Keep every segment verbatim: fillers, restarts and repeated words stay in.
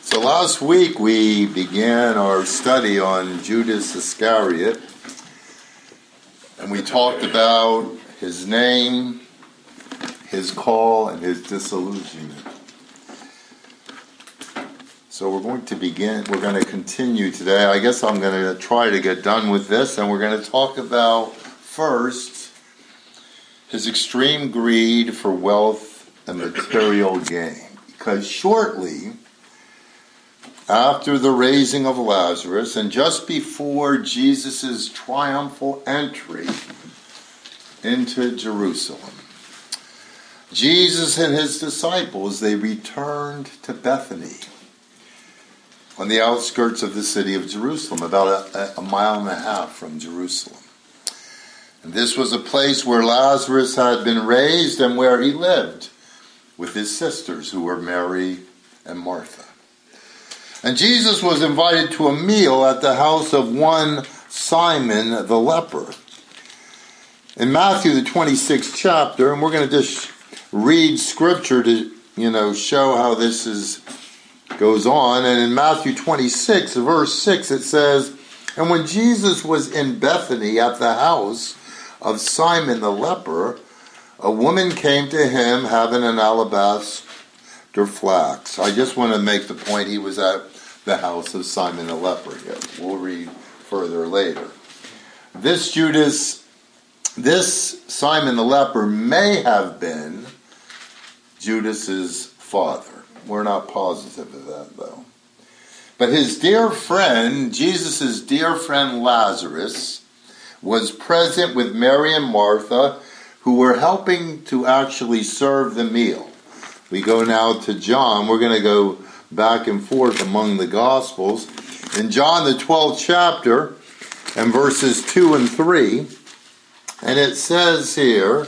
So last week we began our study on Judas Iscariot, and we talked about his name, his call, and his disillusionment. So we're going to begin, we're going to continue today. I guess I'm going to try to get done with this, and we're going to talk about first his extreme greed for wealth and material gain. Because shortly after the raising of Lazarus, and just before Jesus' triumphal entry into Jerusalem, Jesus and his disciples, they returned to Bethany on the outskirts of the city of Jerusalem, about a, a mile and a half from Jerusalem. And this was a place where Lazarus had been raised and where he lived with his sisters, who were Mary and Martha. And Jesus was invited to a meal at the house of one Simon the leper. In Matthew, the twenty-sixth chapter, and we're going to just read scripture to, you know, show how this is goes on. And in Matthew twenty-six, verse six, it says, "And when Jesus was in Bethany at the house of Simon the leper, a woman came to him having an alabaster flask." I just want to make the point he was at the house of Simon the leper here. We'll read further later. This Judas, this Simon the leper may have been Judas's father. We're not positive of that, though. But his dear friend, Jesus' dear friend Lazarus, was present with Mary and Martha, who were helping to actually serve the meal. We go now to John. We're going to go back and forth among the Gospels. In John, the twelfth chapter, and verses two and three, and it says here,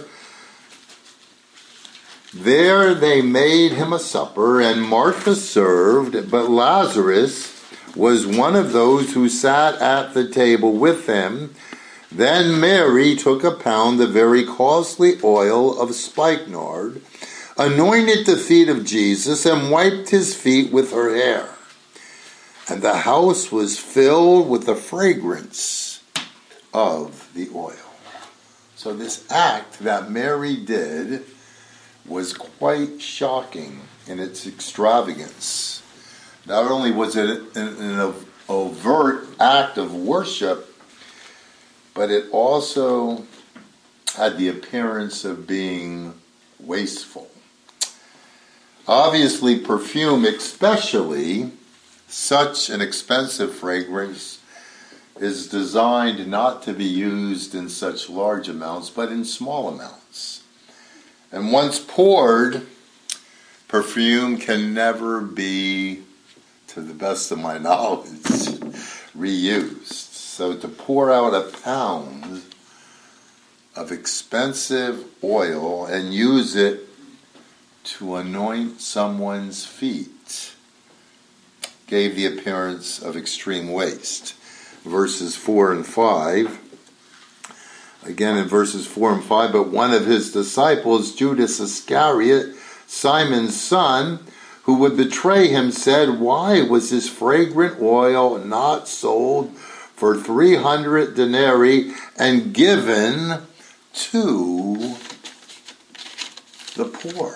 "There they made him a supper, and Martha served, but Lazarus was one of those who sat at the table with them. Then Mary took a pound of very costly oil of spikenard, anointed the feet of Jesus, and wiped his feet with her hair. And the house was filled with the fragrance of the oil." So this act that Mary did was quite shocking in its extravagance. Not only was it an overt act of worship, but it also had the appearance of being wasteful. Obviously, perfume, especially such an expensive fragrance, is designed not to be used in such large amounts, but in small amounts. And once poured, perfume can never be, to the best of my knowledge, reused. So to pour out a pound of expensive oil and use it to anoint someone's feet gave the appearance of extreme waste. Verses four and five, again in verses four and five, "But one of his disciples, Judas Iscariot, Simon's son, who would betray him, said, 'Why was this fragrant oil not sold for three hundred denarii and given to the poor?'"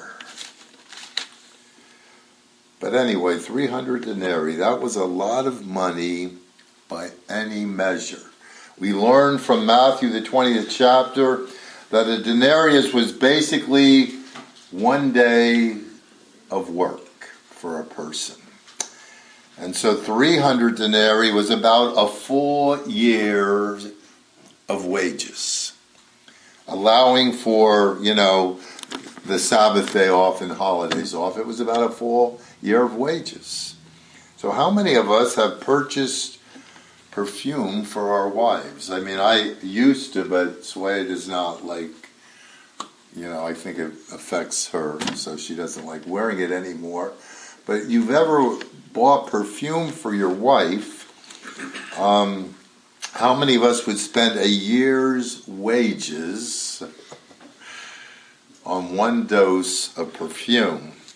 But anyway, three hundred denarii, that was a lot of money by any measure. We learn from Matthew, the twentieth chapter, that a denarius was basically one day of work for a person. And so three hundred denarii was about a full year of wages, allowing for, you know, the Sabbath day off and holidays off. It was about a full year of wages. So how many of us have purchased perfume for our wives? I mean, I used to, but Sway does not like, you know, I think it affects her, so she doesn't like wearing it anymore. But you've ever bought perfume for your wife, um, how many of us would spend a year's wages on one dose of perfume?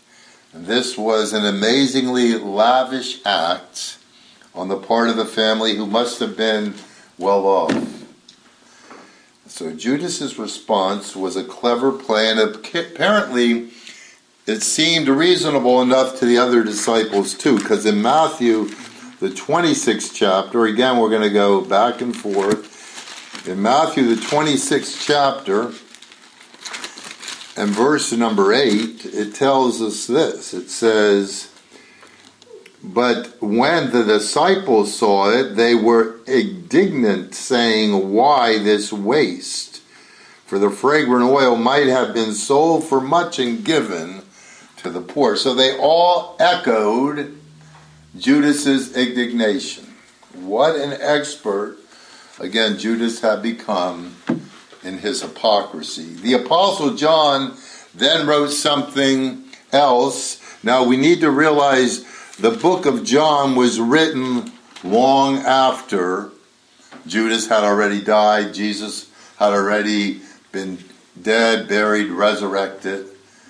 And this was an amazingly lavish act on the part of the family, who must have been well off. So Judas's response was a clever play, and apparently it seemed reasonable enough to the other disciples too, because in Matthew, the twenty-sixth chapter, again we're going to go back and forth, in Matthew the twenty-sixth chapter, and verse number eight, it tells us this. It says, "But when the disciples saw it, they were indignant, saying, 'Why this waste? For the fragrant oil might have been sold for much and given to the poor.'" So they all echoed Judas's indignation. What an expert, again, Judas had become in his hypocrisy. The Apostle John then wrote something else. Now we need to realize the book of John was written long after Judas had already died. Jesus had already been dead, buried, resurrected.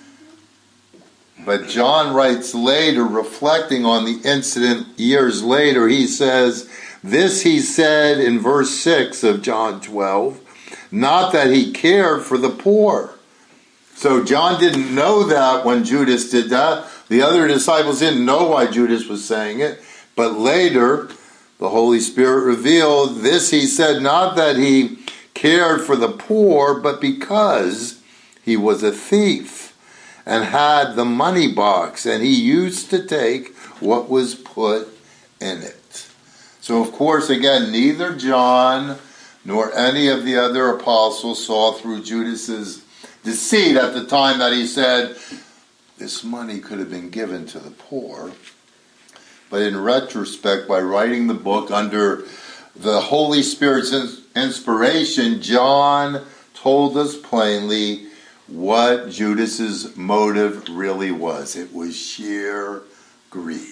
But John writes later, reflecting on the incident years later, he says, this he said in verse six of John twelve, not that he cared for the poor. So John didn't know that when Judas did that. The other disciples didn't know why Judas was saying it. But later, the Holy Spirit revealed this he said, not that he cared for the poor, but because he was a thief and had the money box, and he used to take what was put in it. So, of course, again, neither John nor any of the other apostles saw through Judas's deceit at the time that he said, this money could have been given to the poor. But in retrospect, by writing the book under the Holy Spirit's inspiration, John told us plainly what Judas's motive really was. It was sheer greed.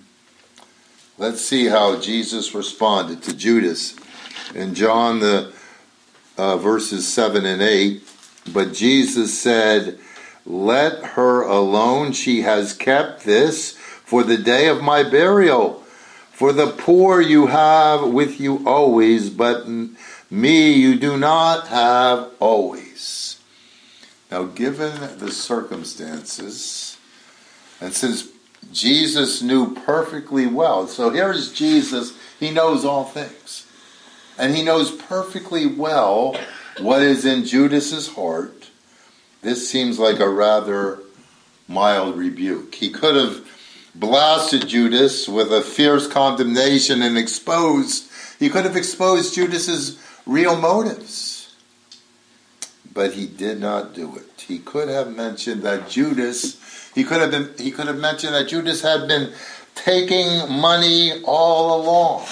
Let's see how Jesus responded to Judas in John the uh, verses seven and eight. But Jesus said, let her alone. She has kept this for the day of my burial. For the poor you have with you always, but me you do not have always. Now, given the circumstances, and since Jesus knew perfectly well, so here's Jesus, he knows all things. And he knows perfectly well what is in Judas's heart. This seems like a rather mild rebuke. He could have blasted Judas with a fierce condemnation and exposed, he could have exposed Judas's real motives. But he did not do it. He could have mentioned that Judas, he could have been, he could have mentioned that Judas had been taking money all along.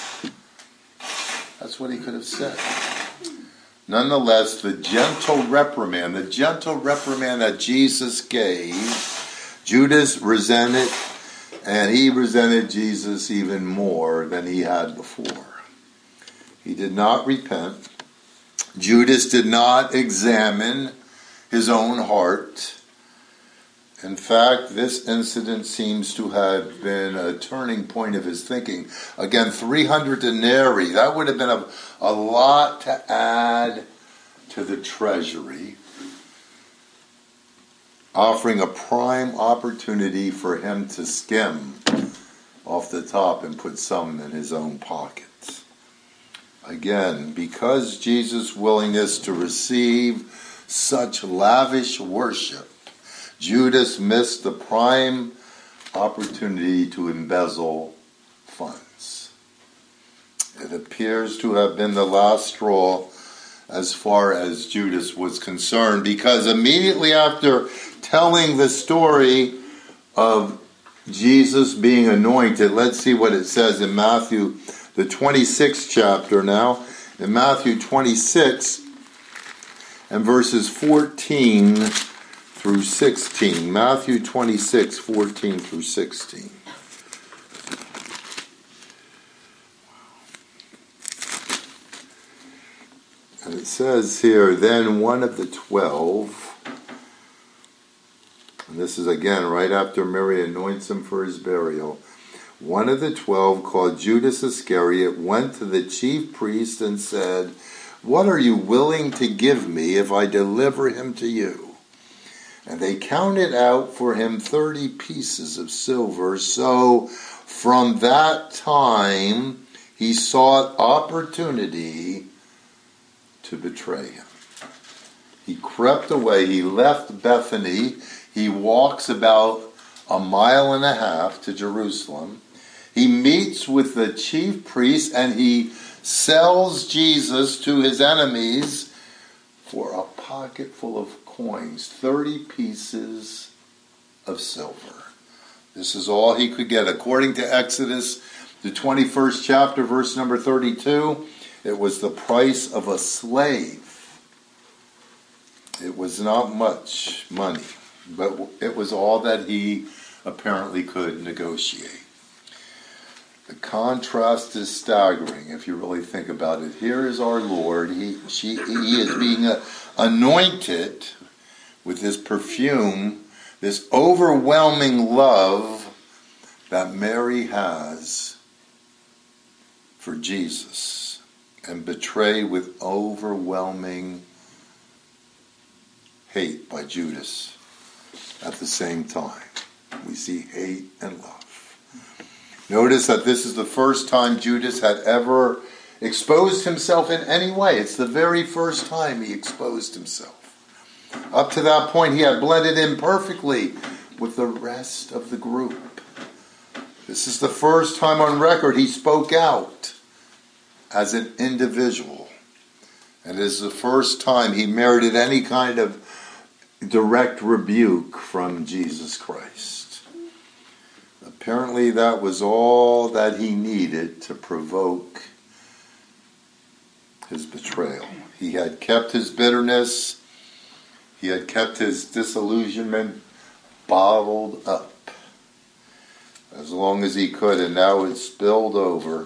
That's what he could have said. Nonetheless, the gentle reprimand, the gentle reprimand that Jesus gave, Judas resented, and he resented Jesus even more than he had before. He did not repent. Judas did not examine his own heart. In fact, this incident seems to have been a turning point of his thinking. Again, three hundred denarii, that would have been a, a lot to add to the treasury, offering a prime opportunity for him to skim off the top and put some in his own pocket. Again, because Jesus' willingness to receive such lavish worship, Judas missed the prime opportunity to embezzle funds. It appears to have been the last straw as far as Judas was concerned, because immediately after telling the story of Jesus being anointed, let's see what it says in Matthew, the twenty-sixth chapter now. In Matthew twenty-six and verses fourteen through sixteen. Matthew twenty-six, fourteen through sixteen. And it says here, then one of the twelve, and this is again right after Mary anoints him for his burial, one of the twelve, called Judas Iscariot, went to the chief priest and said, "What are you willing to give me if I deliver him to you?" And they counted out for him thirty pieces of silver. So from that time he sought opportunity to betray him. He crept away. He left Bethany. He walks about a mile and a half to Jerusalem. He meets with the chief priests and he sells Jesus to his enemies for a pocket full of coins, thirty pieces of silver. This is all he could get. According to Exodus, the twenty-first chapter, verse number thirty-two, it was the price of a slave. It was not much money, but it was all that he apparently could negotiate. The contrast is staggering if you really think about it. Here is our Lord. He, she, he is being uh, anointed with this perfume, this overwhelming love that Mary has for Jesus, and betrayed with overwhelming hate by Judas at the same time. We see hate and love. Notice that this is the first time Judas had ever exposed himself in any way. It's the very first time he exposed himself. Up to that point, he had blended in perfectly with the rest of the group. This is the first time on record he spoke out as an individual. And it is the first time he merited any kind of direct rebuke from Jesus Christ. Apparently that was all that he needed to provoke his betrayal. He had kept his bitterness, he had kept his disillusionment bottled up as long as he could, and now it spilled over,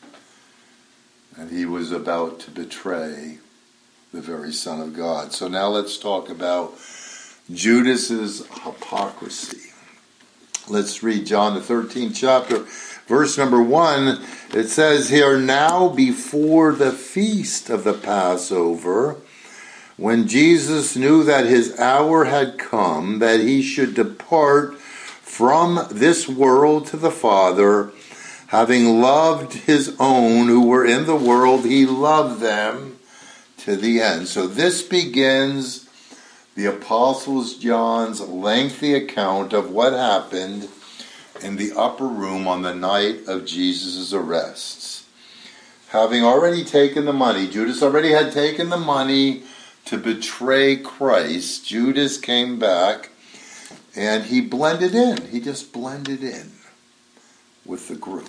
and he was about to betray the very Son of God. So now let's talk about Judas's hypocrisy. Let's read John the thirteenth chapter, verse number one. It says here, "Now before the feast of the Passover, when Jesus knew that his hour had come, that he should depart from this world to the Father, having loved his own who were in the world, he loved them to the end." So this begins the Apostle John's lengthy account of what happened in the upper room on the night of Jesus' arrests. Having already taken the money, Judas already had taken the money to betray Christ, Judas came back and he blended in. He just blended in with the group.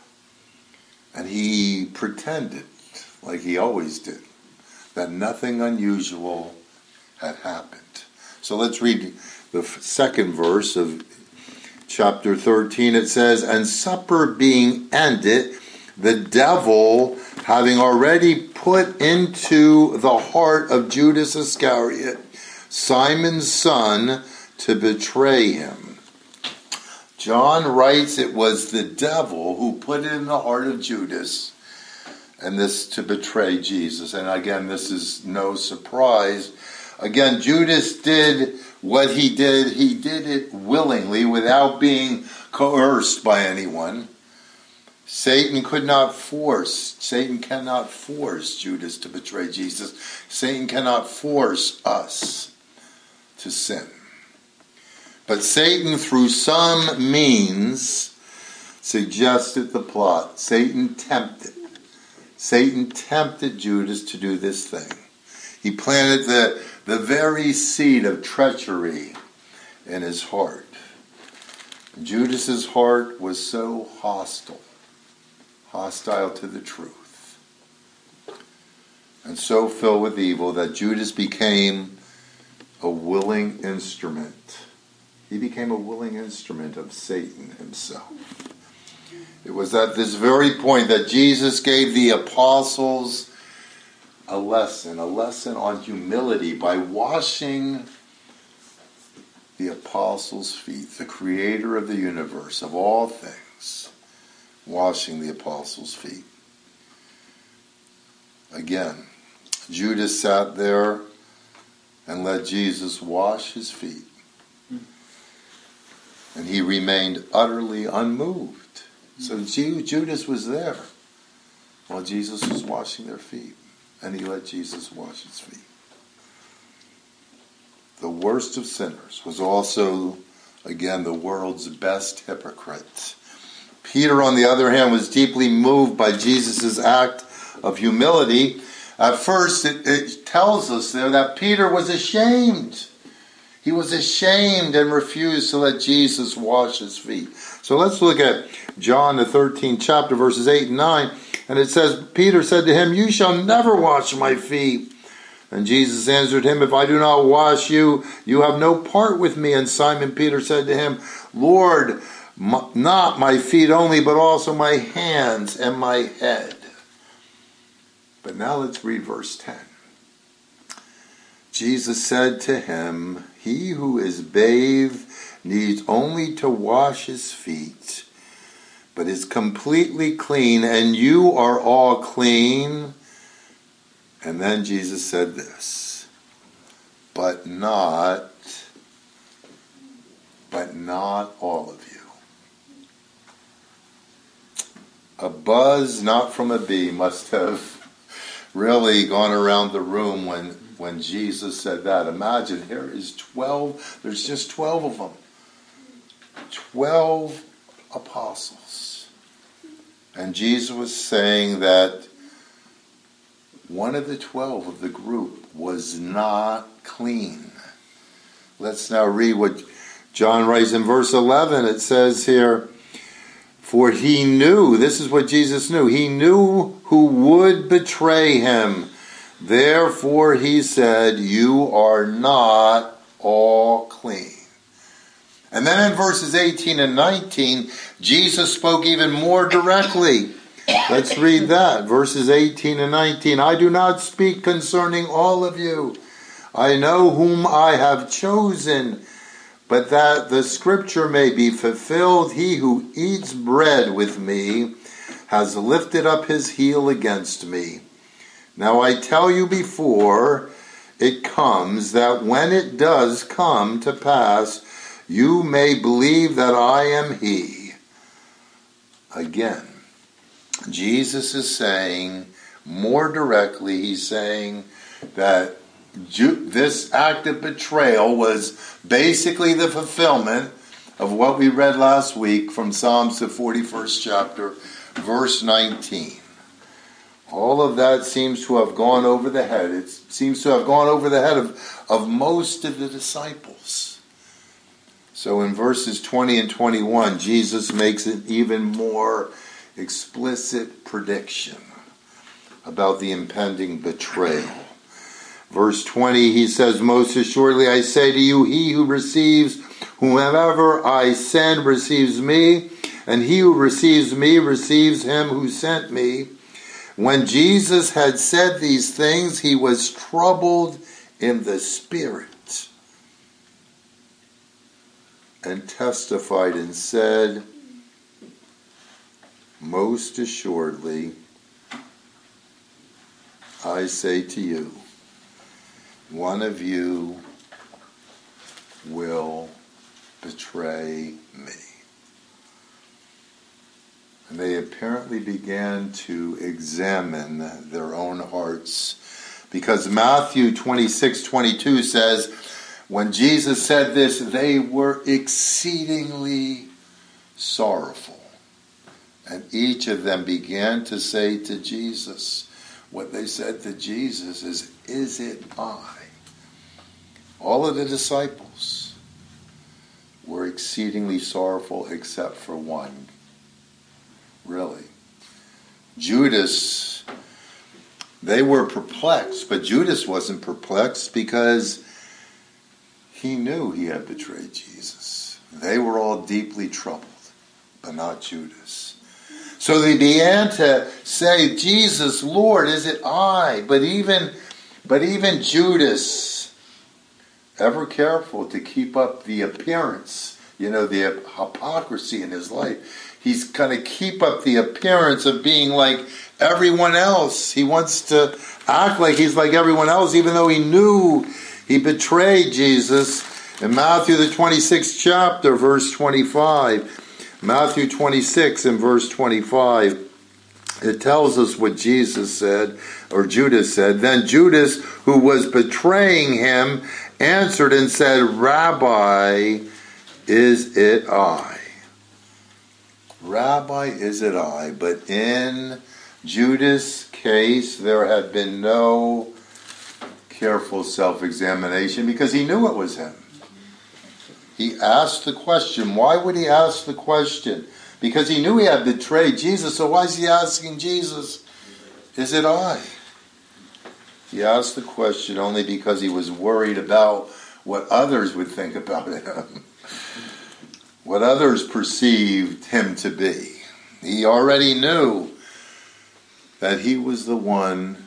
And he pretended, like he always did, that nothing unusual had happened. So let's read the second verse of chapter thirteen. It says, "And supper being ended, the devil, having already put into the heart of Judas Iscariot, Simon's son, to betray him." John writes it was the devil who put it in the heart of Judas, and this to betray Jesus. And again, this is no surprise. Again, Judas did what he did. He did it willingly without being coerced by anyone. Satan could not force, Satan cannot force Judas to betray Jesus. Satan cannot force us to sin. But Satan, through some means, suggested the plot. Satan tempted. Satan tempted Judas to do this thing. He planted the, the very seed of treachery in his heart. Judas's heart was so hostile, hostile to the truth, and so filled with evil that Judas became a willing instrument. He became a willing instrument of Satan himself. It was at this very point that Jesus gave the apostles a lesson, a lesson on humility by washing the apostles' feet, the creator of the universe, of all things, washing the apostles' feet. Again, Judas sat there and let Jesus wash his feet. And he remained utterly unmoved. So Judas was there while Jesus was washing their feet. And he let Jesus wash his feet. The worst of sinners was also, again, the world's best hypocrite. Peter, on the other hand, was deeply moved by Jesus' act of humility. At first, it, it tells us there that Peter was ashamed. He was ashamed and refused to let Jesus wash his feet. So let's look at John, the thirteenth chapter, verses eight and nine. And it says, Peter said to him, "You shall never wash my feet." And Jesus answered him, "If I do not wash you, you have no part with me." And Simon Peter said to him, "Lord, not my feet only, but also my hands and my head." But now let's read verse ten. Jesus said to him, "He who is bathed needs only to wash his feet, but is completely clean, and you are all clean." And then Jesus said this, but not, but not all of you. A buzz not from a bee must have really gone around the room when, when Jesus said that. Imagine, here is twelve, there's just twelve of them. Twelve apostles. And Jesus was saying that one of the twelve of the group was not clean. Let's now read what John writes in verse eleven. It says here, "For he knew," this is what Jesus knew, he knew who would betray him. Therefore he said, "You are not all clean." And then in verses eighteen and nineteen, Jesus spoke even more directly. Let's read that. Verses eighteen and nineteen. "I do not speak concerning all of you. I know whom I have chosen, but that the scripture may be fulfilled, he who eats bread with me has lifted up his heel against me. Now I tell you before it comes, that when it does come to pass, you may believe that I am he." Again, Jesus is saying more directly, he's saying that Ju- this act of betrayal was basically the fulfillment of what we read last week from Psalms, the forty-first chapter, verse nineteen. All of that seems to have gone over the head. It seems to have gone over the head of, of most of the disciples. So in verses twenty and twenty-one, Jesus makes an even more explicit prediction about the impending betrayal. Verse twenty, he says, "Most assuredly I say to you, he who receives whomever I send receives me, and he who receives me receives him who sent me." When Jesus had said these things, he was troubled in the spirit and testified and said, "Most assuredly, I say to you, one of you will betray me." And they apparently began to examine their own hearts, because Matthew twenty-six twenty-two says, when Jesus said this, they were exceedingly sorrowful. And each of them began to say to Jesus, what they said to Jesus is, "Is it I?" All of the disciples were exceedingly sorrowful except for one. Really. Judas, they were perplexed, but Judas wasn't perplexed because he knew he had betrayed Jesus. They were all deeply troubled, but not Judas. So they began to say, "Jesus, Lord, is it I?" But even, but even Judas ever careful to keep up the appearance, you know, the hypocrisy in his life. He's going to keep up the appearance of being like everyone else. He wants to act like he's like everyone else, even though he knew he betrayed Jesus. In Matthew the twenty-sixth chapter, verse twenty-five, Matthew twenty-six and verse twenty-five, it tells us what Jesus said, or Judas said. Then Judas, who was betraying him, answered and said, Rabbi, is it I? Rabbi, is it I? But in Judas' case, there had been no careful self-examination because he knew it was him. He asked the question. Why would he ask the question? Because he knew he had betrayed Jesus, so why is he asking Jesus, is it I? He asked the question only because he was worried about what others would think about him, what others perceived him to be. He already knew that he was the one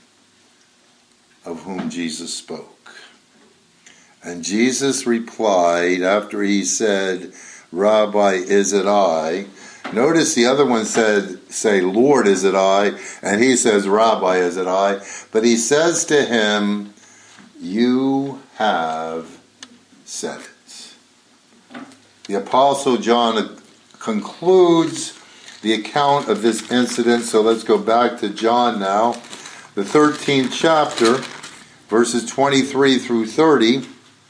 of whom Jesus spoke. And Jesus replied after he said, Rabbi, is it I? Notice the other one said, say, Lord, is it I? And he says, Rabbi, is it I? But he says to him, you have said it. The Apostle John concludes the account of this incident. So let's go back to John now, the thirteenth chapter, verses twenty-three through thirty.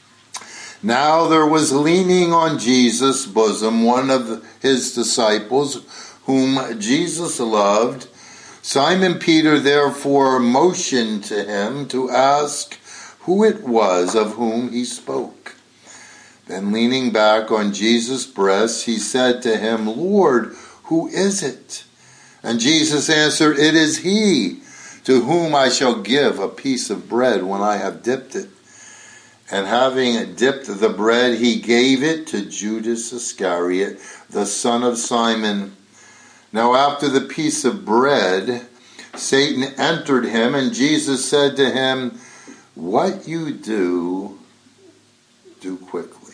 Now there was leaning on Jesus' bosom one of his disciples, whom Jesus loved. Simon Peter therefore motioned to him to ask who it was of whom he spoke. Then leaning back on Jesus' breast, he said to him, Lord, who is it? And Jesus answered, it is he to whom I shall give a piece of bread when I have dipped it. And having dipped the bread, he gave it to Judas Iscariot, the son of Simon. Now after the piece of bread, Satan entered him, and Jesus said to him, what you do, do quickly.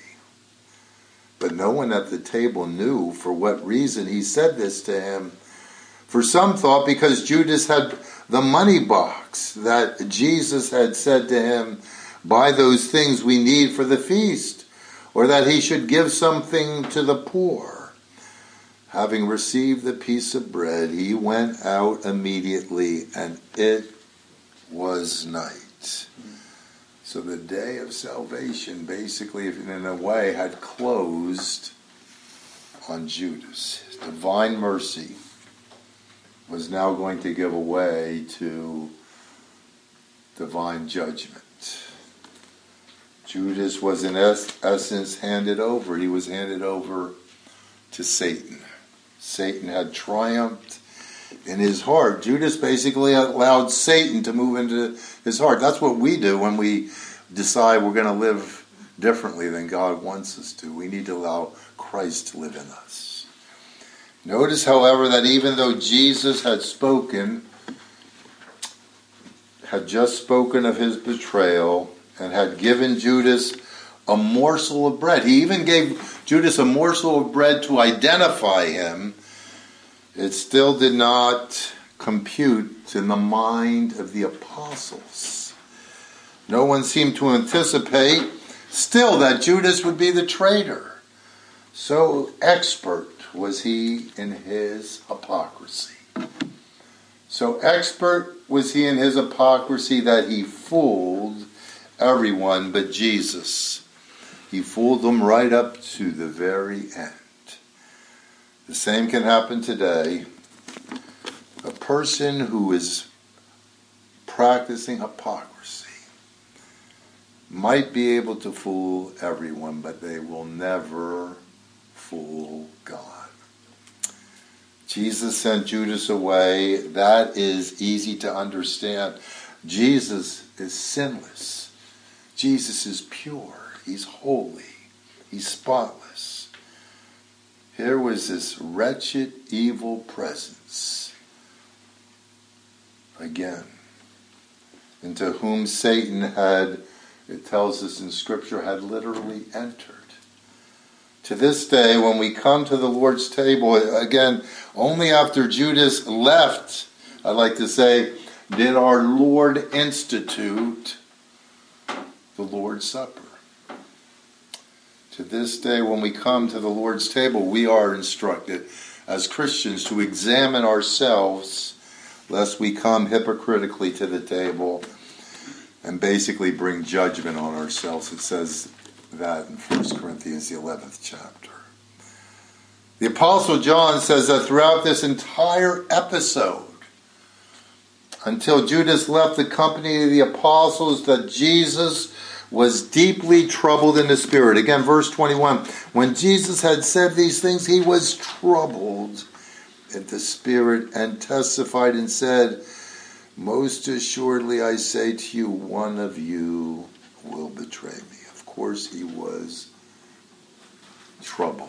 But no one at the table knew for what reason he said this to him. For some thought because Judas had the money box that Jesus had said to him, buy those things we need for the feast, or that he should give something to the poor. Having received the piece of bread, he went out immediately, and it was night. So the day of salvation, basically, in a way, had closed on Judas. His divine mercy was now going to give way to divine judgment. Judas was in es- essence handed over. He was handed over to Satan. Satan had triumphed in his heart. Judas basically allowed Satan to move into his heart. That's what we do when we decide we're going to live differently than God wants us to. We need to allow Christ to live in us. Notice, however, that even though Jesus had spoken, had just spoken of his betrayal, and had given Judas a morsel of bread. He even gave Judas a morsel of bread to identify him. It still did not compute in the mind of the apostles. No one seemed to anticipate still that Judas would be the traitor. So expert was he in his hypocrisy. So expert was he in his hypocrisy that he fooled everyone but Jesus. He fooled them right up to the very end. The same can happen today. A person who is practicing hypocrisy might be able to fool everyone, but they will never fool God. Jesus sent Judas away. That is easy to understand. Jesus is sinless. Jesus is pure. He's holy. He's spotless. Here was this wretched, evil presence. Again, into whom Satan had it tells us in Scripture, had literally entered. To this day, when we come to the Lord's table, again, only after Judas left, I like to say, did our Lord institute the Lord's Supper. To this day, when we come to the Lord's table, we are instructed as Christians to examine ourselves, lest we come hypocritically to the table and basically bring judgment on ourselves. It says that in First Corinthians, the eleventh chapter. The Apostle John says that throughout this entire episode, until Judas left the company of the apostles, that Jesus was deeply troubled in the spirit. Again, verse twenty-one. When Jesus had said these things, he was troubled in the spirit and testified and said, most assuredly I say to you, one of you will betray me. Of course he was troubled.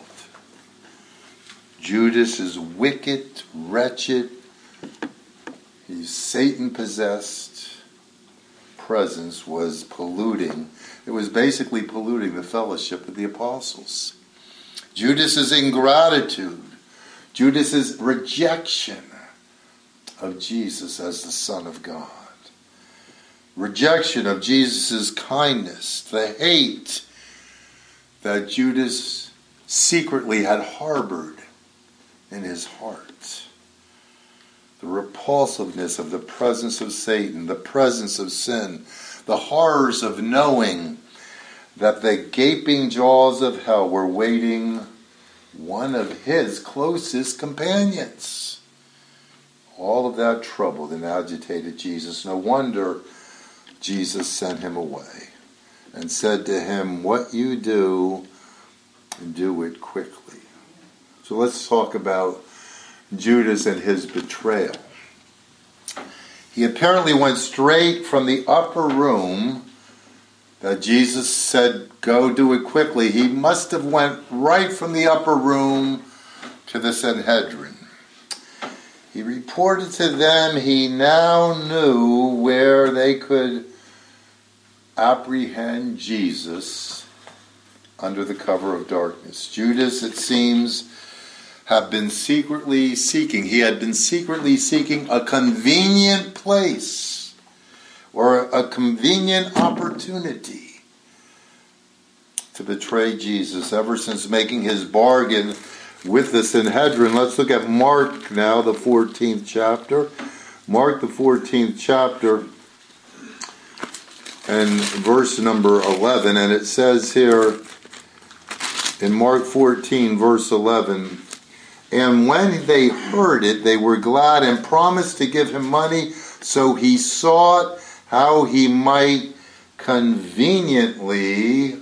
Judas is wicked, wretched. His Satan-possessed presence was polluting. It was basically polluting the fellowship of the apostles. Judas's ingratitude, Judas's rejection of Jesus as the Son of God, rejection of Jesus' kindness, the hate that Judas secretly had harbored in his heart, the repulsiveness of the presence of Satan, the presence of sin, the horrors of knowing that the gaping jaws of hell were waiting one of his closest companions. All of that troubled and agitated Jesus. No wonder Jesus sent him away and said to him, what you do, do it quickly. So let's talk about Judas and his betrayal. He apparently went straight from the upper room that Jesus said, go do it quickly. He must have went right from the upper room to the Sanhedrin. He reported to them he now knew where they could apprehend Jesus under the cover of darkness. Judas, it seems, have been secretly seeking. He had been secretly seeking a convenient place or a convenient opportunity to betray Jesus ever since making his bargain with the Sanhedrin. Let's look at Mark now, the fourteenth chapter. Mark, the fourteenth chapter, and verse number eleven. And it says here in Mark fourteen, verse eleven, and when they heard it, they were glad and promised to give him money. So he sought how he might conveniently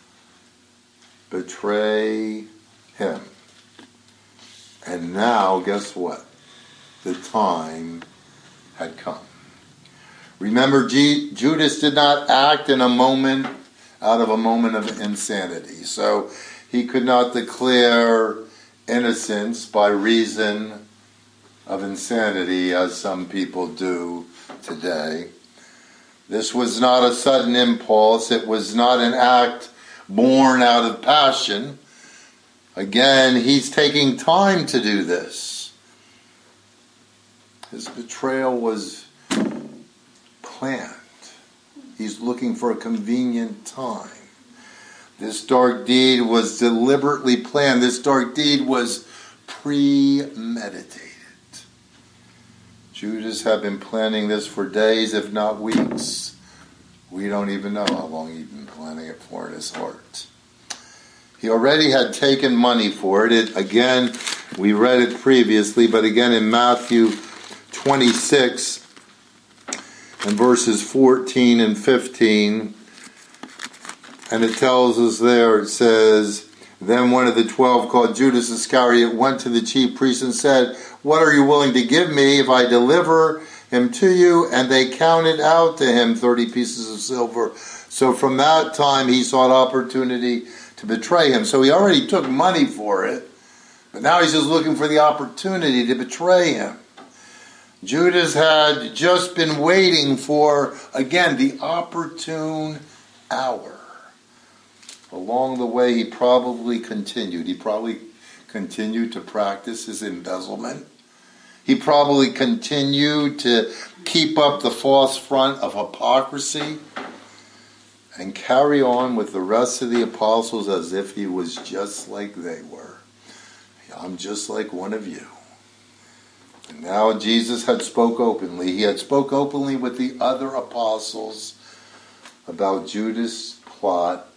betray him. And now, guess what? The time had come. Remember, G- Judas did not act in a moment, out of a moment of insanity. So he could not declare innocence by reason of insanity, as some people do today. This was not a sudden impulse. It was not an act born out of passion. Again, he's taking time to do this. His betrayal was planned. He's looking for a convenient time. This dark deed was deliberately planned. This dark deed was premeditated. Judas had been planning this for days, if not weeks. We don't even know how long he'd been planning it for in his heart. He already had taken money for it. It again, we read it previously, but again in Matthew twenty-six and verses fourteen and fifteen, and it tells us there, it says, then one of the twelve, called Judas Iscariot, went to the chief priests and said, what are you willing to give me if I deliver him to you? And they counted out to him thirty pieces of silver. So from that time he sought opportunity to betray him. So he already took money for it, but now he's just looking for the opportunity to betray him. Judas had just been waiting for, again, the opportune hour. Along the way, he probably continued. He probably continued to practice his embezzlement. He probably continued to keep up the false front of hypocrisy and carry on with the rest of the apostles as if he was just like they were. I'm just like one of you. And now Jesus had spoke openly. He had spoke openly with the other apostles about Judas' plot.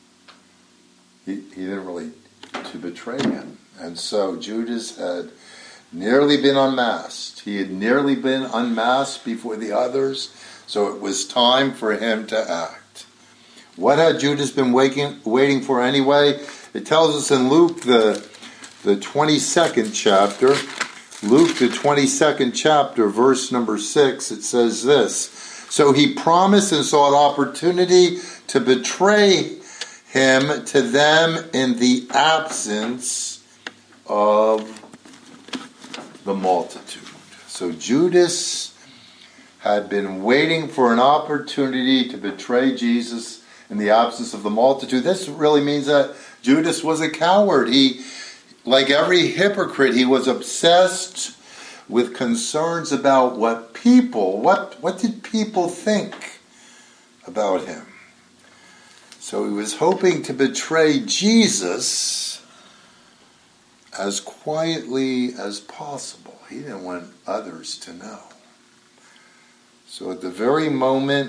He, he didn't really to betray him. And so Judas had nearly been unmasked. He had nearly been unmasked before the others. So it was time for him to act. What had Judas been waiting, waiting for anyway? It tells us in Luke, the, the twenty-second chapter, Luke, the twenty-second chapter, verse number six, it says this. So he promised and sought opportunity to betray him to them in the absence of the multitude. So Judas had been waiting for an opportunity to betray Jesus in the absence of the multitude. This really means that Judas was a coward. He, like every hypocrite, he was obsessed with concerns about what people, what, what did people think about him? So he was hoping to betray Jesus as quietly as possible. He didn't want others to know. So at the very moment,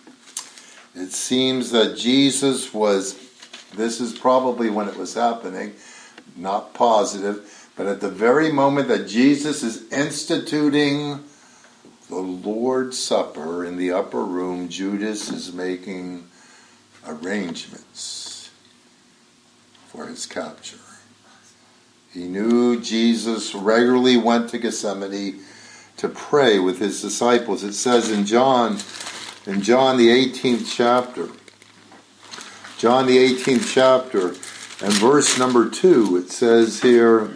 it seems that Jesus was, this is probably when it was happening, not positive, but at the very moment that Jesus is instituting the Lord's Supper in the upper room, Judas is making arrangements for his capture. He knew Jesus regularly went to Gethsemane to pray with his disciples. It says in John, in John the eighteenth chapter, John the eighteenth chapter, and verse number two, it says here,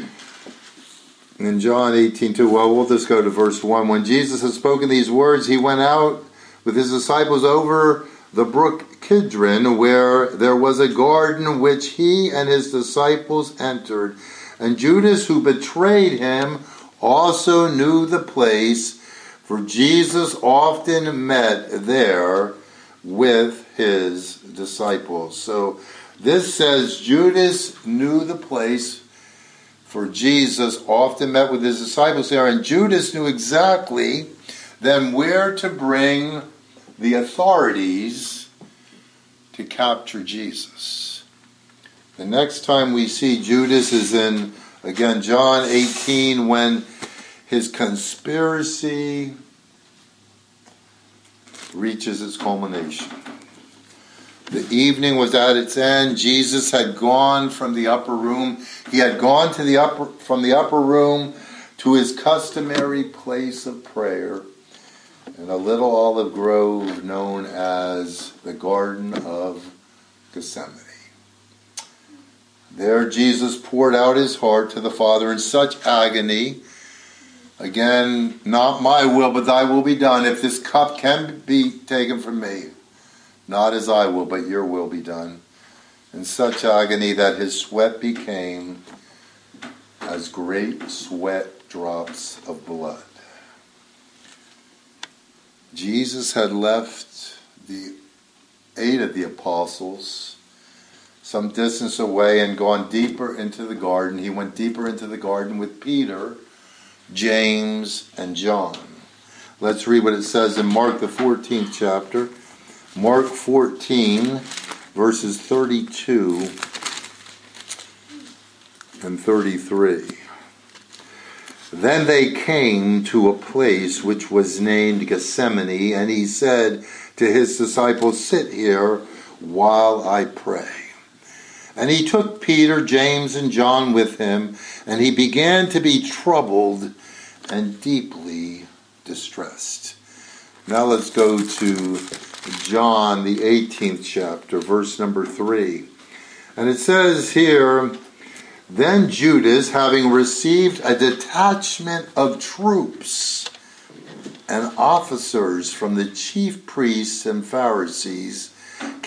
in John eighteen two, well, we'll just go to verse one. When Jesus had spoken these words, he went out with his disciples over the brook Kidron, where there was a garden which he and his disciples entered. And Judas, who betrayed him, also knew the place, for Jesus often met there with his disciples. So this says Judas knew the place, for Jesus often met with his disciples there. And Judas knew exactly then where to bring the authorities to capture Jesus. The next time we see Judas is in, again, John eighteen, when his conspiracy reaches its culmination. The evening was at its end. Jesus had gone from the upper room. He had gone to the upper from the upper room to his customary place of prayer in a little olive grove known as the Garden of Gethsemane. There Jesus poured out his heart to the Father in such agony. Again, not my will, but thy will be done. If this cup can be taken from me, not as I will, but your will be done. In such agony that his sweat became as great sweat drops of blood. Jesus had left the eight of the apostles some distance away and gone deeper into the garden. He went deeper into the garden with Peter, James, and John. Let's read what it says in Mark, the fourteenth chapter. Mark fourteen, verses thirty-two and thirty-three. Then they came to a place which was named Gethsemane, and he said to his disciples, sit here while I pray. And he took Peter, James, and John with him, and he began to be troubled and deeply distressed. Now let's go to John, the eighteenth chapter, verse number three. And it says here, then Judas, having received a detachment of troops and officers from the chief priests and Pharisees,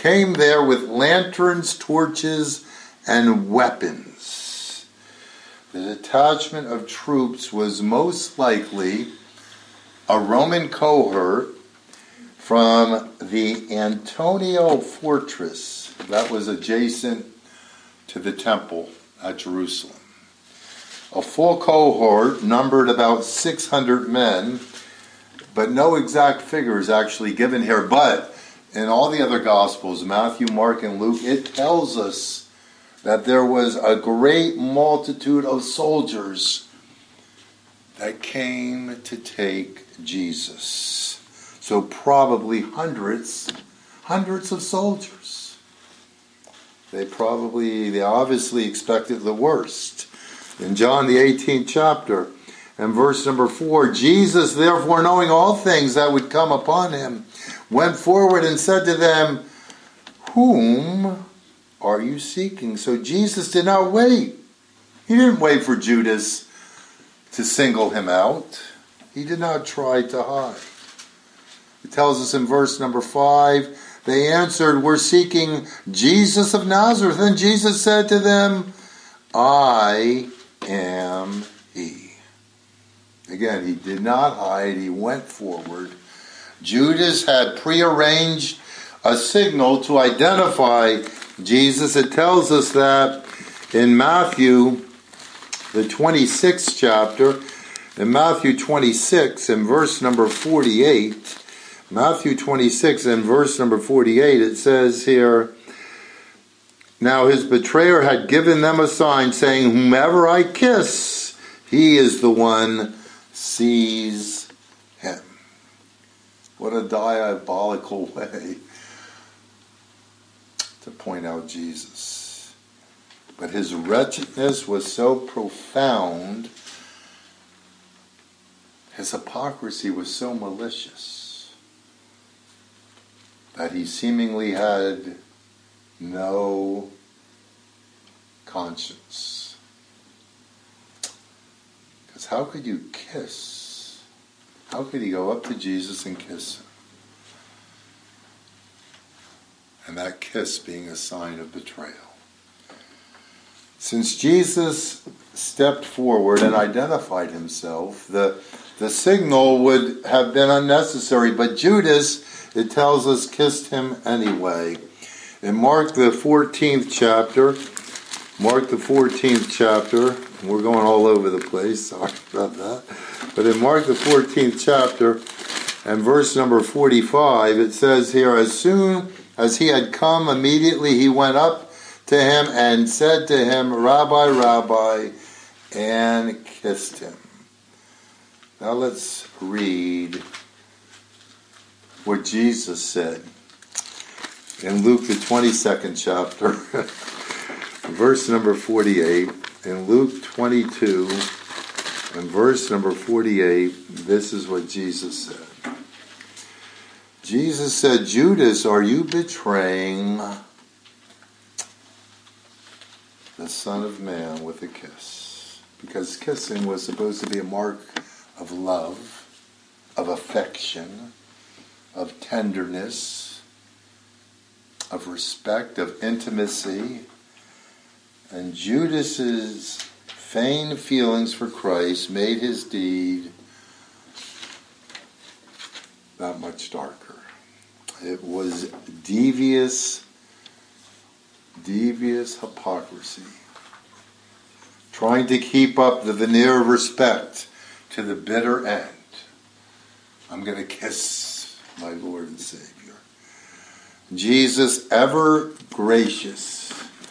came there with lanterns, torches, and weapons. The detachment of troops was most likely a Roman cohort from the Antonia fortress that was adjacent to the temple at Jerusalem. A full cohort numbered about six hundred men, but no exact figure is actually given here. But in all the other Gospels, Matthew, Mark, and Luke, it tells us that there was a great multitude of soldiers that came to take Jesus. So probably hundreds, hundreds of soldiers. They probably, they obviously expected the worst. In John the eighteenth chapter, and verse number four, Jesus, therefore, knowing all things that would come upon him, went forward and said to them, whom are you seeking? So Jesus did not wait. He didn't wait for Judas to single him out. He did not try to hide. It tells us in verse number five, they answered, we're seeking Jesus of Nazareth. And Jesus said to them, I am he. Again, he did not hide. He went forward. Judas had prearranged a signal to identify Jesus. It tells us that in Matthew, the twenty-sixth chapter, in Matthew twenty-six, in verse number forty-eight, Matthew twenty-six, in verse number forty-eight, it says here, now his betrayer had given them a sign saying, whomever I kiss, he is the one, seize him. What a diabolical way to point out Jesus. But his wretchedness was so profound, his hypocrisy was so malicious, that he seemingly had no conscience. Because how could you kiss? How could he go up to Jesus and kiss him? And that kiss being a sign of betrayal. Since Jesus stepped forward and identified himself, the, the signal would have been unnecessary, but Judas, it tells us, kissed him anyway. In Mark the fourteenth chapter, Mark the fourteenth chapter, we're going all over the place, sorry about that. But in Mark the fourteenth chapter, and verse number forty-five, it says here, as soon as he had come, immediately he went up to him and said to him, Rabbi, Rabbi, and kissed him. Now let's read what Jesus said in Luke the twenty-second chapter, verse number forty-eight. In Luke twenty-two, and verse number forty-eight, this is what Jesus said. Jesus said, Judas, are you betraying the Son of Man with a kiss? Because kissing was supposed to be a mark of love, of affection, of tenderness, of respect, of intimacy. And Judas's feigned feelings for Christ made his deed that much darker. It was devious, devious hypocrisy. Trying to keep up the veneer of respect to the bitter end. I'm going to kiss my Lord and Savior. Jesus, ever gracious,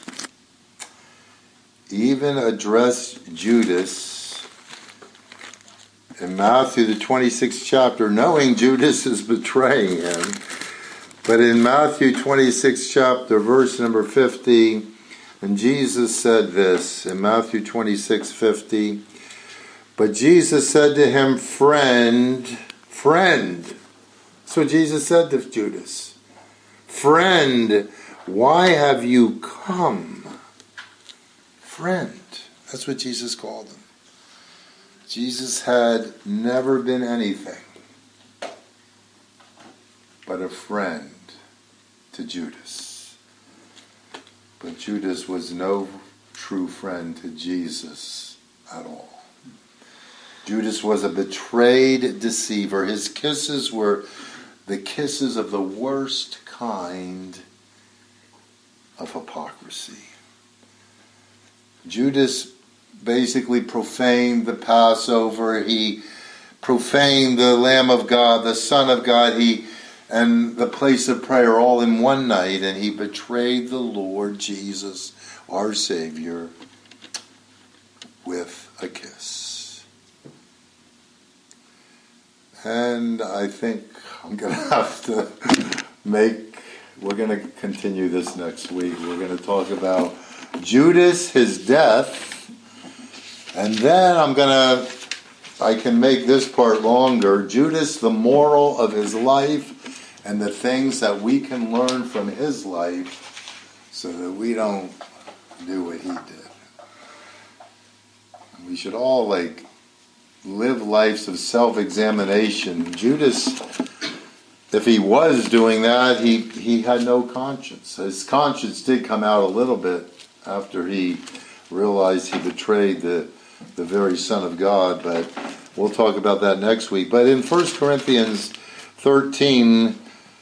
even addressed Judas in Matthew the twenty-sixth chapter, knowing Judas is betraying him. But in Matthew twenty-sixth chapter, verse number fifty, and Jesus said this, in Matthew twenty-six fifty, but Jesus said to him, friend, friend. So Jesus said to Judas, friend, why have you come? Friend. That's what Jesus called him. Jesus had never been anything but a friend to Judas. But Judas was no true friend to Jesus at all. Judas was a betrayed deceiver. His kisses were the kisses of the worst kind of hypocrisy. Judas basically profaned the Passover. He profaned the Lamb of God, the Son of God, he and the place of prayer all in one night, and he betrayed the Lord Jesus, our Savior, with a kiss. And I think I'm going to have to make, we're going to continue this next week. We're going to talk about Judas, his death, and then I'm going to, I can make this part longer, Judas, the moral of his life, and the things that we can learn from his life so that we don't do what he did. We should all, like, live lives of self-examination. Judas, if he was doing that, he, he had no conscience. His conscience did come out a little bit after he realized he betrayed the, the very Son of God, but we'll talk about that next week. But in First Corinthians thirteen,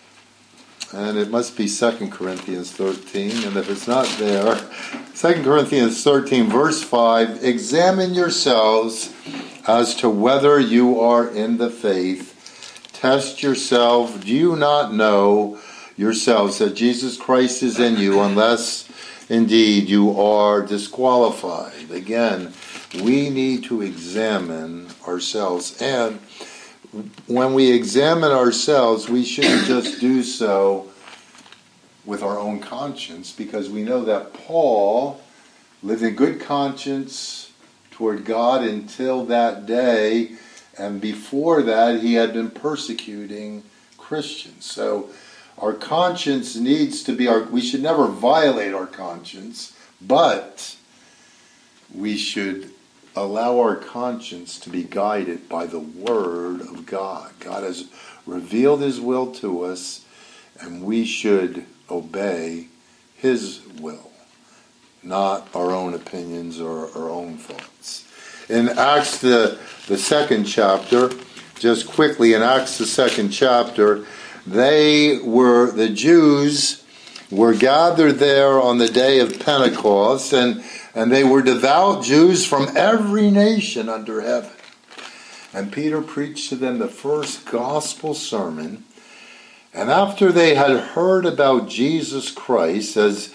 and it must be Second Corinthians thirteen, and if it's not there, Second Corinthians thirteen, verse five, examine yourselves as to whether you are in the faith. Test yourself. Do you not know yourselves that Jesus Christ is in you, unless indeed you are disqualified? Again, we need to examine ourselves. And when we examine ourselves, we shouldn't just do so with our own conscience, because we know that Paul lived in good conscience toward God until that day, and before that he had been persecuting Christians. So our conscience needs to be our, we should never violate our conscience, but we should allow our conscience to be guided by the Word of God. God has revealed His will to us, and we should obey His will, not our own opinions or our own thoughts. In Acts, the, the second chapter, just quickly, in Acts, the second chapter, they were, the Jews were gathered there on the day of Pentecost, and And they were devout Jews from every nation under heaven. And Peter preached to them the first gospel sermon. And after they had heard about Jesus Christ, as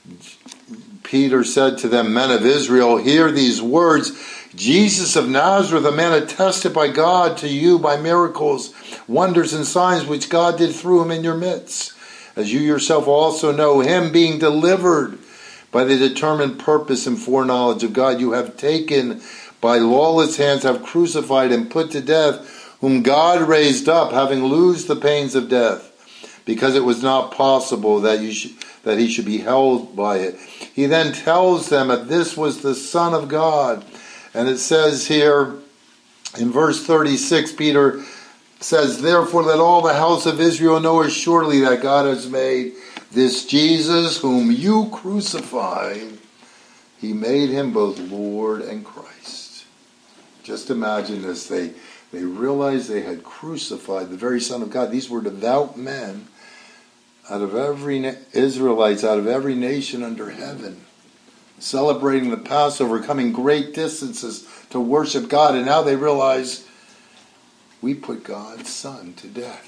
Peter said to them, men of Israel, hear these words, Jesus of Nazareth, a man attested by God to you by miracles, wonders and signs which God did through him in your midst. As you yourself also know, him being delivered by the determined purpose and foreknowledge of God, you have taken by lawless hands, have crucified and put to death, whom God raised up, having loosed the pains of death, because it was not possible that you should, that he should be held by it. He then tells them that this was the Son of God. And it says here in verse thirty-six, Peter says, therefore let all the house of Israel know assuredly that God has made this Jesus whom you crucified, he made him both Lord and Christ. Just imagine this. They, they realized they had crucified the very Son of God. These were devout men out of every na- Israelites, out of every nation under heaven, celebrating the Passover, coming great distances to worship God. And now they realize we put God's Son to death.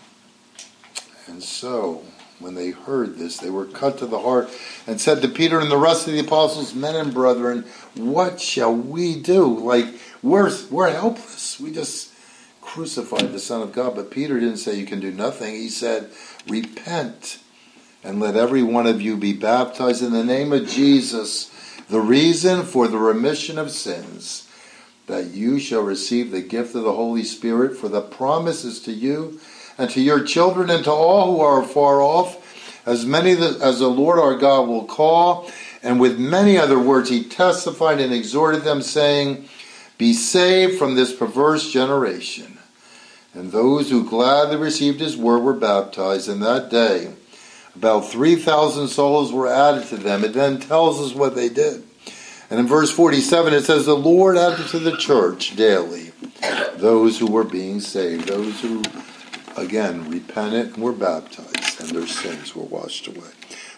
And so, when they heard this, they were cut to the heart and said to Peter and the rest of the apostles, men and brethren, what shall we do? Like, we're, we're helpless. We just crucified the Son of God. But Peter didn't say you can do nothing. He said, repent and let every one of you be baptized in the name of Jesus, the reason for the remission of sins, that you shall receive the gift of the Holy Spirit, for the promise is to you and to your children, and to all who are far off, as many as the Lord our God will call. And with many other words he testified and exhorted them, saying, be saved from this perverse generation. And those who gladly received his word were baptized, and that day About three thousand souls were added to them. It then tells us what they did. And in verse forty-seven it says, the Lord added to the church daily those who were being saved, those who, again, repented and were baptized, and their sins were washed away.